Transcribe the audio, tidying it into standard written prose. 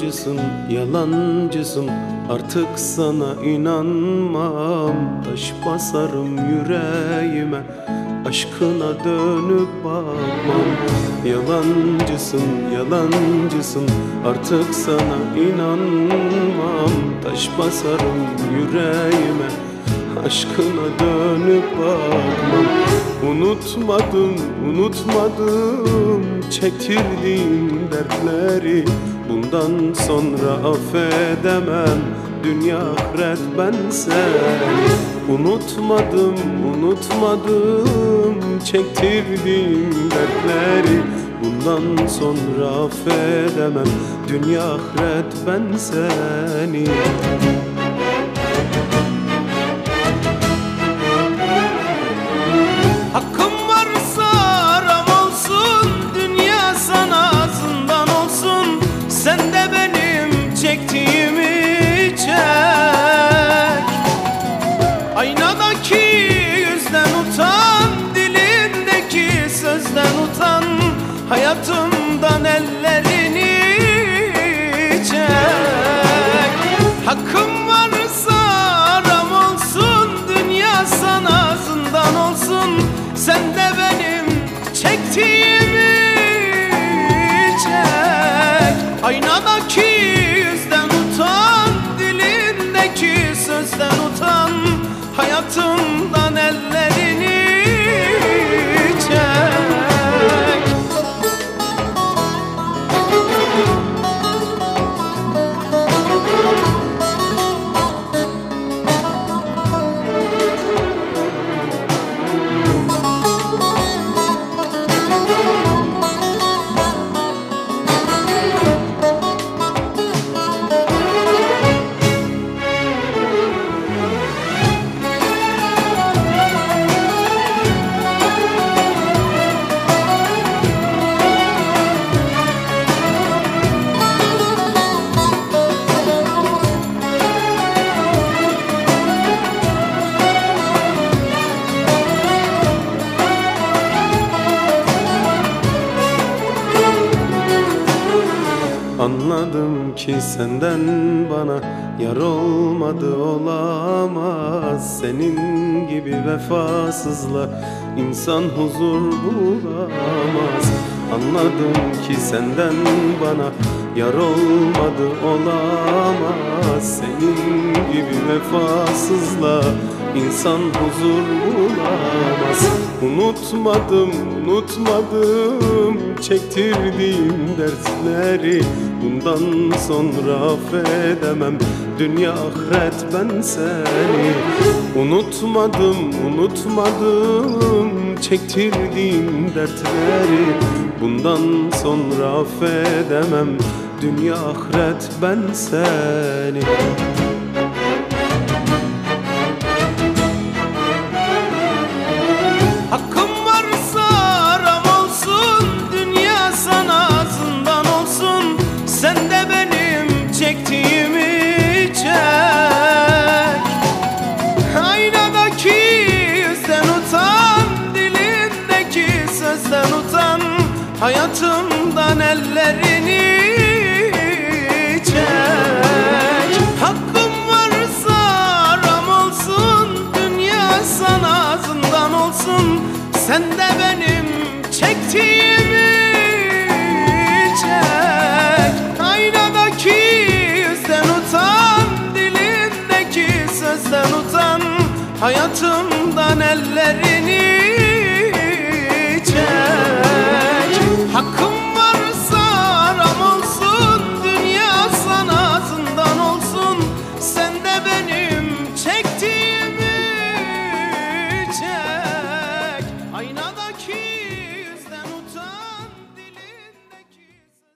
Yalancısın, yalancısın, artık sana inanmam. Taş basarım yüreğime, aşkına dönüp bakmam. Yalancısın, yalancısın, artık sana inanmam. Taş basarım yüreğime, aşkına dönüp bakmam. Unutmadım, unutmadım çektirdiğim dertleri. Bundan sonra affedemem, dünya ahiret ben seni. Unutmadım, unutmadım çektirdiğim dertleri. Bundan sonra affedemem, dünya ahiret ben seni. Hakkım varsa aram olsun, dünya sana zindan olsun. Sen de benim çektiğimi çek. Aynadaki yüzden utan, dilindeki sözden utan. Hayatımdan ellerini çek. Hakkım varsa aram olsun, dünya sana zindan olsun. Sen de benim çektiğimi çek. Aynadaki yüzden utan, dilindeki sözden utan. Hayatımdan ellerini çek. Anladım ki senden bana yar olmadı, olamaz. Senin gibi vefasızla insan huzur bulamaz. Anladım ki senden bana yar olmadı, olamaz. Senin gibi vefasızla insan huzur bulamaz. Unutmadım, unutmadım çektirdiğim dertleri. Bundan sonra affedemem, dünya ahiret ben seni. Unutmadım, unutmadım çektirdiğim dertleri. Bundan sonra affedemem, dünya ahiret ben seni. Hakkım varsa aram olsun, dünya sana zindan olsun. Sen de benim çektiğimi çek. Aynadaki yüzden utan, dilindeki sözden utan. Hayatımdan ellerini çek. Hakkım varsa aram olsun, dünya sana zindan olsun. Sen de benim çektiğimi çek. Aynadaki yüzden utan, dilindeki sözden utan. Hayatımdan ellerini